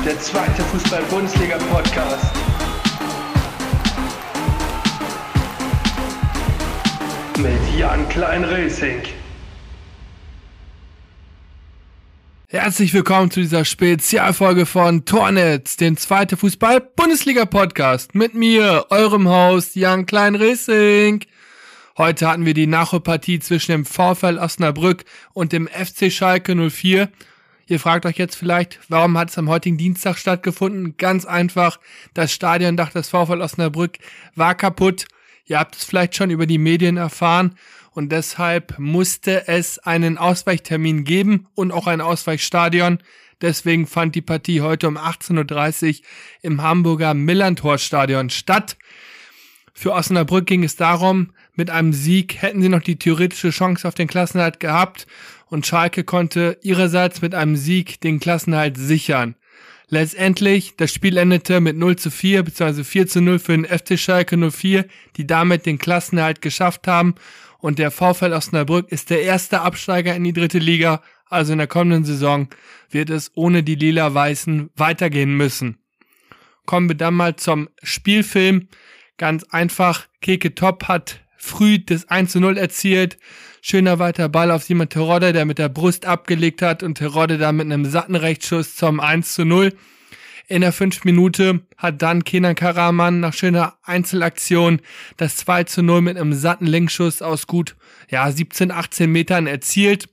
der zweite Fußball-Bundesliga-Podcast. Mit Jan Klein-Racing. Herzlich willkommen zu dieser Spezialfolge von Tornetz, dem zweite Fußball-Bundesliga-Podcast. Mit mir, eurem Host Jan Klein-Racing. Heute hatten wir die Nachholpartie zwischen dem VfL Osnabrück und dem FC Schalke 04. Ihr fragt euch jetzt vielleicht, warum hat es am heutigen Dienstag stattgefunden? Ganz einfach, das Stadiondach des VfL Osnabrück war kaputt. Ihr habt es vielleicht schon über die Medien erfahren und deshalb musste es einen Ausweichtermin geben und auch ein Ausweichstadion. Deswegen fand die Partie heute um 18.30 Uhr im Hamburger Millerntor-Stadion statt. Für Osnabrück ging es darum, mit einem Sieg hätten sie noch die theoretische Chance auf den Klassenerhalt gehabt und Schalke konnte ihrerseits mit einem Sieg den Klassenerhalt sichern. Letztendlich, das Spiel endete mit 0:4 bzw. 4:0 für den FC Schalke 04, die damit den Klassenerhalt geschafft haben und der VfL Osnabrück ist der erste Absteiger in die dritte Liga, also in der kommenden Saison wird es ohne die Lila-Weißen weitergehen müssen. Kommen wir dann mal zum Spielfilm. Ganz einfach, Keke Top hat früh das 1:0 erzielt. Schöner weiter Ball auf Simon Terodde, der mit der Brust abgelegt hat und Terodde dann mit einem satten Rechtsschuss zum 1:0. In der 5. Minute hat dann Kenan Karaman nach schöner Einzelaktion das 2:0 mit einem satten Linkschuss aus gut 17, 18 Metern erzielt.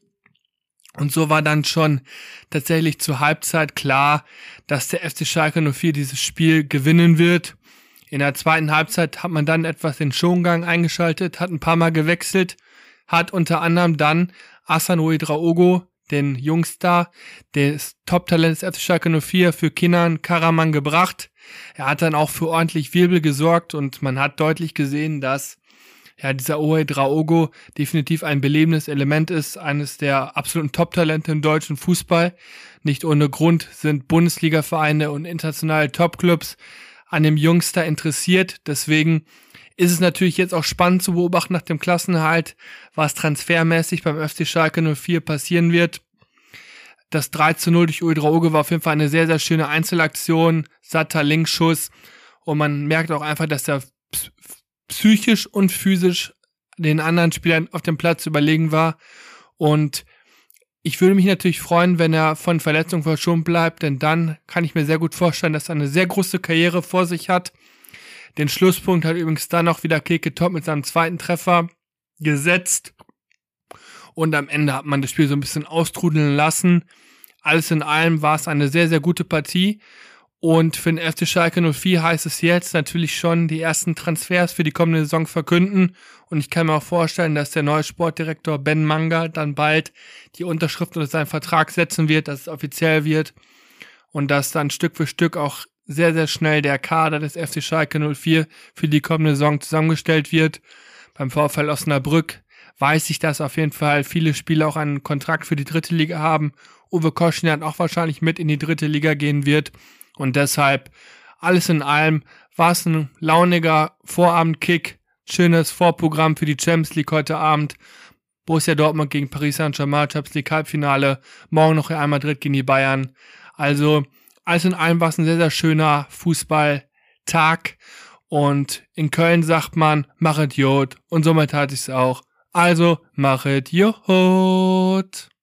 Und so war dann schon tatsächlich zur Halbzeit klar, dass der FC Schalke 04 dieses Spiel gewinnen wird. In der zweiten Halbzeit hat man dann etwas den Schongang eingeschaltet, hat ein paar Mal gewechselt, hat unter anderem dann Hassan Ouedraogo, den Jungstar des Top-Talents FC Schalke 04 für Kenan Karaman gebracht. Er hat dann auch für ordentlich Wirbel gesorgt und man hat deutlich gesehen, dass dieser Ouedraogo definitiv ein belebendes Element ist, eines der absoluten Top-Talente im deutschen Fußball. Nicht ohne Grund sind Bundesliga-Vereine und internationale Top-Clubs an dem Jungster interessiert. Deswegen ist es natürlich jetzt auch spannend zu beobachten nach dem Klassenerhalt, was transfermäßig beim FC Schalke 04 passieren wird. Das 3:0 durch Ouedraogo war auf jeden Fall eine sehr, sehr schöne Einzelaktion, satter Linksschuss und man merkt auch einfach, dass er psychisch und physisch den anderen Spielern auf dem Platz überlegen war und ich würde mich natürlich freuen, wenn er von Verletzungen verschont bleibt, denn dann kann ich mir sehr gut vorstellen, dass er eine sehr große Karriere vor sich hat. Den Schlusspunkt hat übrigens dann auch wieder Keke Top mit seinem zweiten Treffer gesetzt. Und am Ende hat man das Spiel so ein bisschen austrudeln lassen. Alles in allem war es eine sehr, sehr gute Partie. Und für den FC Schalke 04 heißt es jetzt natürlich schon die ersten Transfers für die kommende Saison verkünden. Und ich kann mir auch vorstellen, dass der neue Sportdirektor Ben Manga dann bald die Unterschrift unter seinen Vertrag setzen wird, dass es offiziell wird. Und dass dann Stück für Stück auch sehr, sehr schnell der Kader des FC Schalke 04 für die kommende Saison zusammengestellt wird. Beim VfL Osnabrück weiß ich, dass auf jeden Fall viele Spieler auch einen Kontrakt für die dritte Liga haben. Uwe Koschnian auch wahrscheinlich mit in die dritte Liga gehen wird. Und deshalb, alles in allem, war es ein launiger Vorabendkick. Schönes Vorprogramm für die Champions League heute Abend. Borussia Dortmund gegen Paris Saint-Germain, Champions League Halbfinale. Morgen noch Real Madrid gegen die Bayern. Also, alles in allem war es ein sehr, sehr schöner Fußballtag. Und in Köln sagt man, machet Jod. Und somit hatte ich es auch. Also, machet Jod.